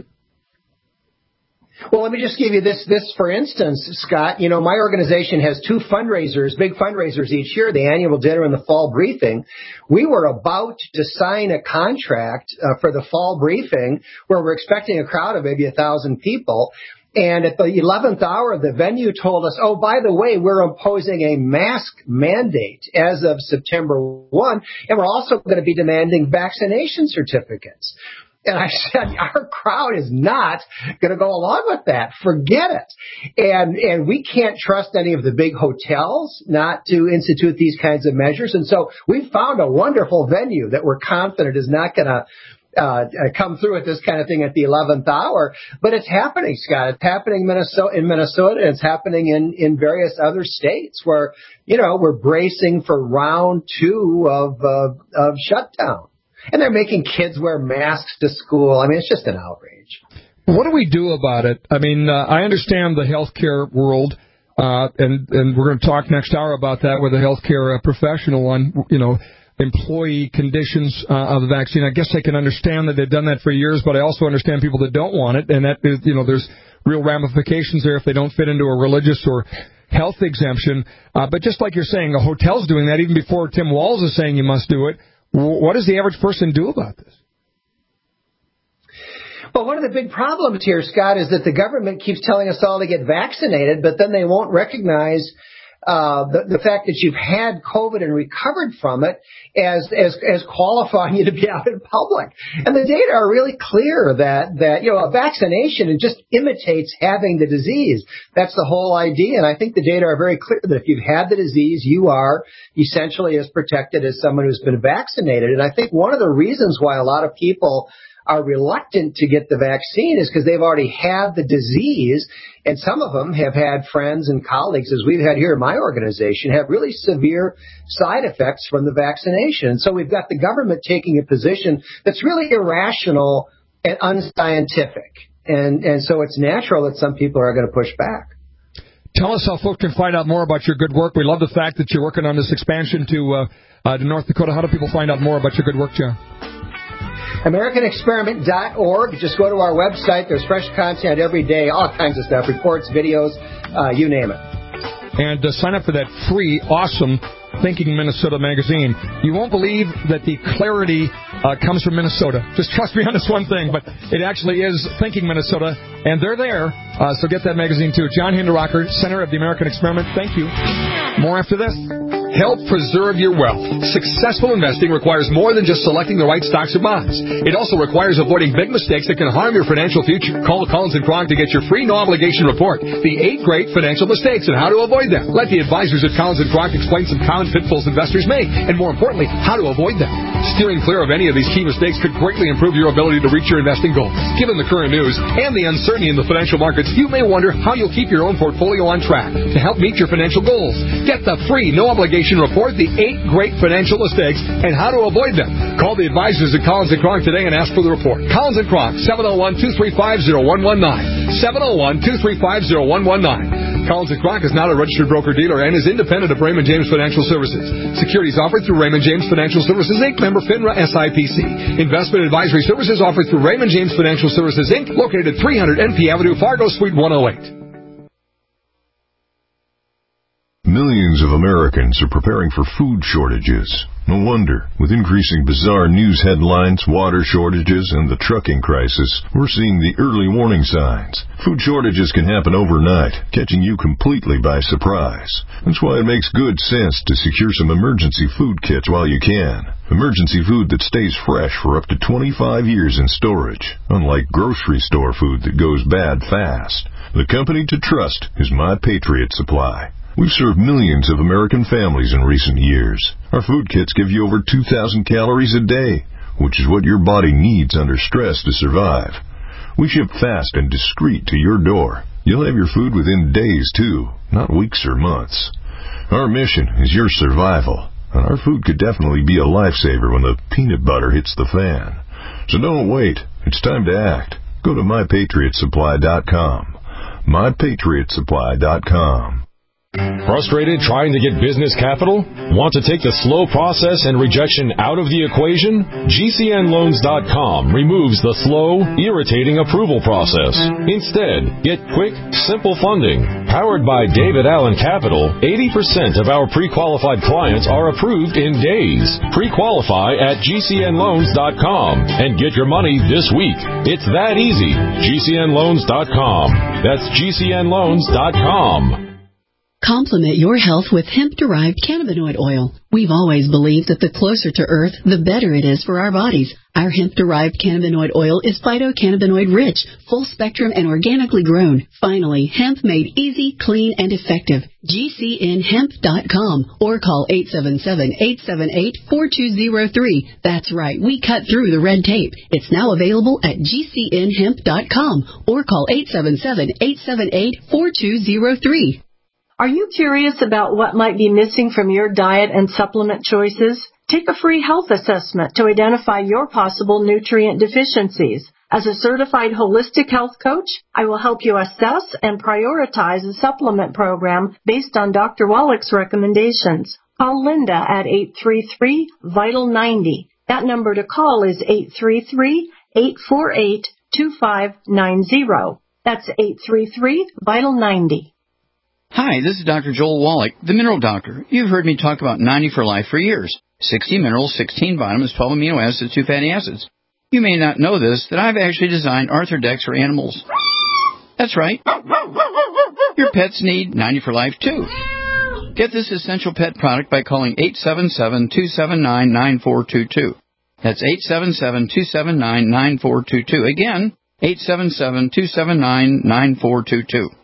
Well, let me just give you this, this for instance, Scott. You know, my organization has two fundraisers, big fundraisers each year, the annual dinner and the fall briefing. We were about to sign a contract uh, for the fall briefing where we're expecting a crowd of maybe a thousand people. And at the eleventh hour, the venue told us, oh, by the way, we're imposing a mask mandate as of September first, and we're also going to be demanding vaccination certificates. And I said, our crowd is not going to go along with that. Forget it. And and we can't trust any of the big hotels not to institute these kinds of measures. And so we found a wonderful venue that we're confident is not going to uh come through with this kind of thing at the eleventh hour. But it's happening, Scott. It's happening in Minnesota, in Minnesota, and it's happening in, in various other states where, you know, we're bracing for round two of uh, of shutdown. And they're making kids wear masks to school. I mean, it's just an outrage. What do we do about it? I mean, uh, I understand the healthcare world, uh, and, and we're going to talk next hour about that with a healthcare uh, professional on, you know, employee conditions uh, of the vaccine. I guess I can understand that they've done that for years, but I also understand people that don't want it, and that is, you know, there's real ramifications there if they don't fit into a religious or health exemption. Uh, but just like you're saying, a hotel's doing that even before Tim Walz is saying you must do it. What does the average person do about this? Well, one of the big problems here, Scott, is that the government keeps telling us all to get vaccinated, but then they won't recognize uh, the, the fact that you've had COVID and recovered from it as, as, as qualifying you to be out in public. And the data are really clear that, that, you know, a vaccination, it just imitates having the disease. That's the whole idea. And I think the data are very clear that if you've had the disease, you are essentially as protected as someone who's been vaccinated. And I think one of the reasons why a lot of people are reluctant to get the vaccine is because they've already had the disease, and some of them have had friends and colleagues, as we've had here in my organization, have really severe side effects from the vaccination. So we've got the government taking a position that's really irrational and unscientific, and, and so it's natural that some people are going to push back. Tell us how folks can find out more about your good work. We love the fact that you're working on this expansion to uh, uh, to North Dakota. How do people find out more about your good work, John? American Experiment dot org. Just go to our website. There's fresh content every day, all kinds of stuff, reports, videos, uh, you name it. And uh, sign up for that free, awesome Thinking Minnesota magazine. You won't believe that the clarity uh, comes from Minnesota. Just trust me on this one thing, but it actually is Thinking Minnesota, and they're there. Uh, so get that magazine, too. John Hinderaker, Center of the American Experiment. Thank you. More after this. Help preserve your wealth. Successful investing requires more than just selecting the right stocks or bonds. It also requires avoiding big mistakes that can harm your financial future. Call Collins and Kronk to get your free no-obligation report, The Eight Great Financial Mistakes and How to Avoid Them. Let the advisors at Collins and Kronk explain some common pitfalls investors make, and more importantly, how to avoid them. Steering clear of any of these key mistakes could greatly improve your ability to reach your investing goals. Given the current news and the uncertainty in the financial markets, you may wonder how you'll keep your own portfolio on track to help meet your financial goals. Get the free no-obligation report, The Eight Great Financial Mistakes and How to Avoid Them. Call the advisors at Collins and Kronk today and ask for the report. Collins and Kronk, seven oh one, two three five, oh one one nine. seven oh one, two three five, oh one one nine. Collins and Kronk is not a registered broker-dealer and is independent of Raymond James Financial Services. Securities offered through Raymond James Financial Services, Incorporated, member FINRA S I P C. Investment advisory services offered through Raymond James Financial Services, Incorporated, located at three hundred N P Avenue, Fargo, Suite one oh eight. Millions of Americans are preparing for food shortages. No wonder. With increasing bizarre news headlines, water shortages, and the trucking crisis, we're seeing the early warning signs. Food shortages can happen overnight, catching you completely by surprise. That's why it makes good sense to secure some emergency food kits while you can. Emergency food that stays fresh for up to twenty-five years in storage, unlike grocery store food that goes bad fast. The company to trust is My Patriot Supply. We've served millions of American families in recent years. Our food kits give you over two thousand calories a day, which is what your body needs under stress to survive. We ship fast and discreet to your door. You'll have your food within days, too, not weeks or months. Our mission is your survival, and our food could definitely be a lifesaver when the peanut butter hits the fan. So don't wait. It's time to act. Go to my patriot supply dot com. my patriot supply dot com. Frustrated trying to get business capital? Want to take the slow process and rejection out of the equation? G C N loans dot com removes the slow, irritating approval process. Instead, get quick, simple funding. Powered by David Allen Capital, eighty percent of our pre-qualified clients are approved in days. Pre-qualify at G C N loans dot com and get your money this week. It's that easy. G C N loans dot com. That's G C N loans dot com. Complement your health with hemp-derived cannabinoid oil. We've always believed that the closer to Earth, the better it is for our bodies. Our hemp-derived cannabinoid oil is phytocannabinoid-rich, full-spectrum, and organically grown. Finally, hemp made easy, clean, and effective. G C N hemp dot com or call eight seven seven, eight seven eight, four two zero three. That's right, we cut through the red tape. It's now available at G C N hemp dot com or call eight seven seven, eight seven eight, four two zero three. Are you curious about what might be missing from your diet and supplement choices? Take a free health assessment to identify your possible nutrient deficiencies. As a certified holistic health coach, I will help you assess and prioritize a supplement program based on Doctor Wallach's recommendations. Call Linda at eight three three, vital ninety. That number to call is eight three three, eight four eight, two five nine zero. That's eight three three, vital ninety. Hi, this is Doctor Joel Wallach, the Mineral Doctor. You've heard me talk about ninety for Life for years. sixty minerals, sixteen vitamins, twelve amino acids, two fatty acids. You may not know this, that I've actually designed Arthrodex for animals. That's right. Your pets need ninety for Life, too. Get this essential pet product by calling eight seven seven, two seven nine, nine four two two. That's eight seven seven, two seven nine, nine four two two. Again, eight seven seven, two seven nine, nine four two two.